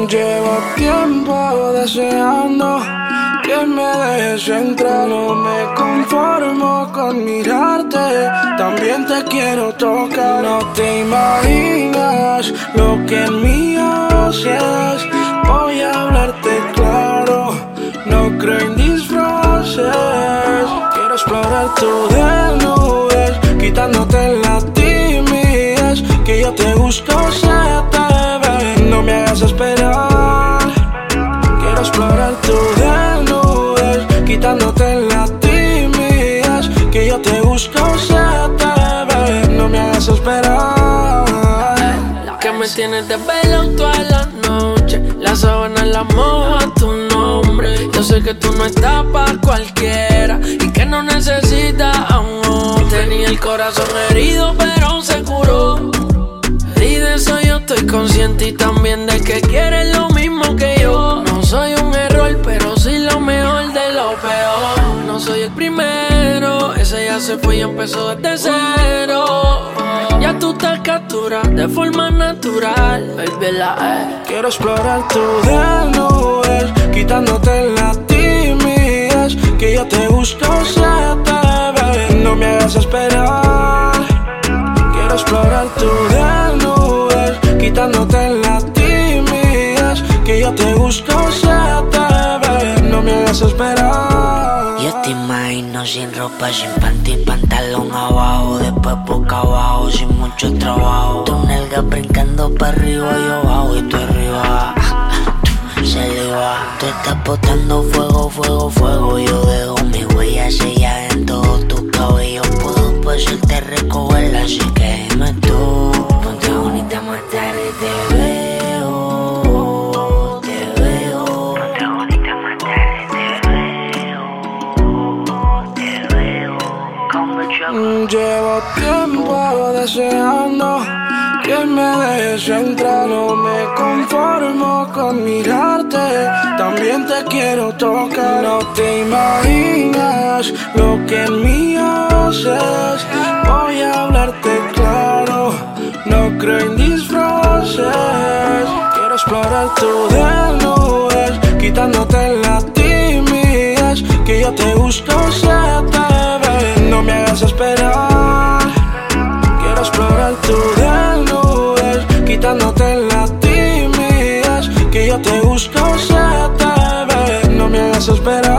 Llevo tiempo deseando que me dejes entrar. No me conformo con mirarte, también te quiero tocar. No te imaginas lo que en mí haces. Voy a hablarte claro, no creo en disfraces. Quiero explorar tu desnudez, quitándote la timidez. Que yo te busco, se te ve, no me hagas esperar. Quiero explorar tu desnudez, quitándote la timidez. Que yo te busco, se te ve, no me hagas esperar. Que me tienes de velo toda la noche, la sábana la mojo a tu nombre. Yo sé que tú no estás pa' cualquiera y que no necesitas amor. Tenía el corazón herido pero se curó, y de eso yo estoy consciente, y también de que quieres lo mismo que yo. No soy un error, pero sí lo mejor de lo peor. No soy el primero, ese ya se fue y empezó desde cero. Ya tú te capturas de forma natural, baby, Quiero explorar tu desnudez, quitándote la timidez. Que yo te busco, se te ve, no me hagas esperar. Quiero explorar tu desnudez, quitándote la timidez. Que yo te busco, se te ve, no me hagas esperar. Yo te imagino sin ropa, sin panty, pantalón abajo, después boca abajo, sin mucho trabajo. Tu nalga brincando para arriba, yo abajo y tú arriba. Se le va. Tú estás botando fuego, fuego, fuego. Yo dejo mi huella sellada en todos tus cabellos. Puedo pasarte recogerla, así que dime tú. Ponte bonita más tarde, te veo. Te veo. Ponte bonita más tarde, te veo. Te veo. Llevo tiempo deseando que me dejes entrar. No me conformo con mirarte, también te quiero tocar. No te imaginas lo que en mí haces. Voy a hablarte claro, no creo en disfraces. Quiero explorar tu desnudez, quitándote la timidez. Que yo te busco, se te ve, no me hagas esperar. Quiero explorar tu desnudez, quitándote la timidez. Que yo te busco, se te ve, no me hagas esperar.